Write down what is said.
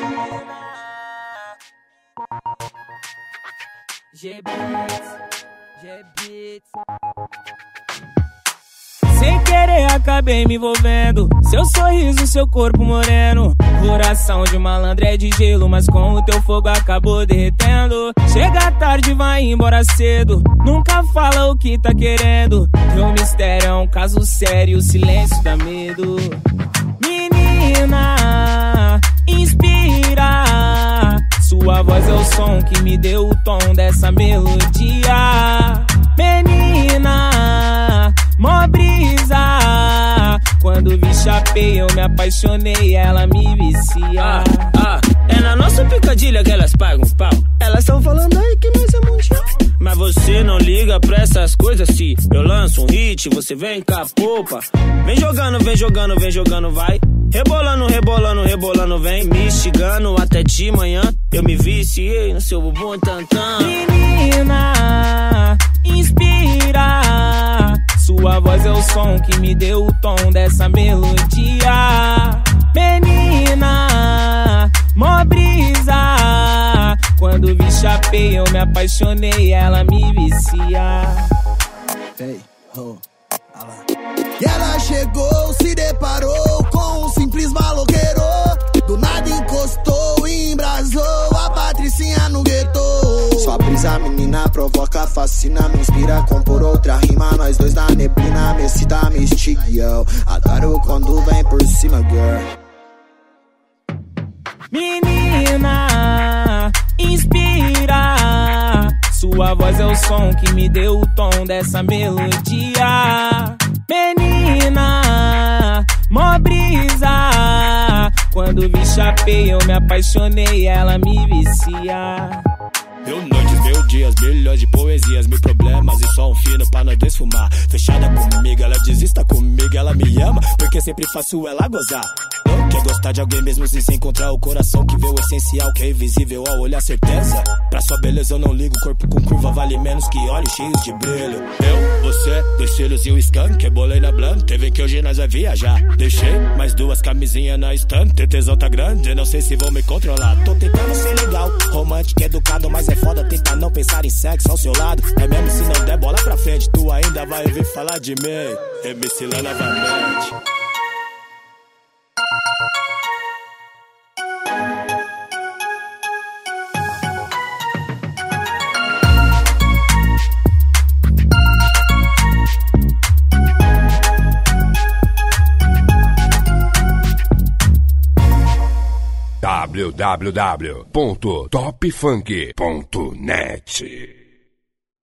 Sem querer acabei me envolvendo, seu sorriso, seu corpo moreno. Coração de malandro é de gelo, mas com o teu fogo acabou derretendo. Chega tarde, vai embora cedo, nunca fala o que tá querendo. Teu mistério é um caso sério, o silêncio dá medo. Menina, inspira, sua voz é o som que me deu o tom dessa melodia. Menina, mó brisa, quando vi Chapei eu me apaixonei, ela me vicia. É na nossa picadilha que elas pagam pau. Elas tão falando aí que nós é mundial, mas você não liga pra essas coisas. Se eu lanço um hit, você vem com a popa. Vem jogando, vem jogando, vem jogando, vai. Rebolando, rebolando, rebolando, vem me instigando até de manhã. Eu me viciei no seu bumbum tantã. Menina, inspira, sua voz é o som que me deu o tom dessa melodia. Menina, mó brisa, quando vi Chapei eu me apaixonei, ela me vicia. Hey, oh, e ela chegou, se deparou com um simples maloqueiro. Do nada encostou, embrasou a patricinha no gueto. Sua brisa, menina, provoca, fascina, me inspira, compor outra rima. Nós dois na neblina, me excita, me instiga, yo. Adoro quando vem por cima, girl. Menina, inspira, sua voz é o som que me deu o tom dessa melodia. Menina, mó brisa, quando vi Chapei eu me apaixonei, ela me vicia. Mil noites, mil dias, milhões de poesias, mil problemas e só um fino pra nós desfumar. Fechada comigo, ela desista comigo, ela me ama, porque sempre faço ela gozar. Quer gostar de alguém mesmo sem encontrar o coração que vê o essencial, que é invisível ao olhar certeza. Pra sua beleza eu não ligo, corpo com curva vale menos que olhos cheios de brilho. Eu, você, dois filhos e um skunk, bolei na blanca, teve que hoje nós vai viajar. Deixei mais duas camisinhas na estante, tesão tá grande, não sei se vou me controlar. Tô tentando ser legal, romântico, educado, mas é foda tentar não pensar em sexo ao seu lado. É mesmo se não der bola pra frente, tu ainda vai ouvir falar de mim. MC lá novamente. www.topfunk.net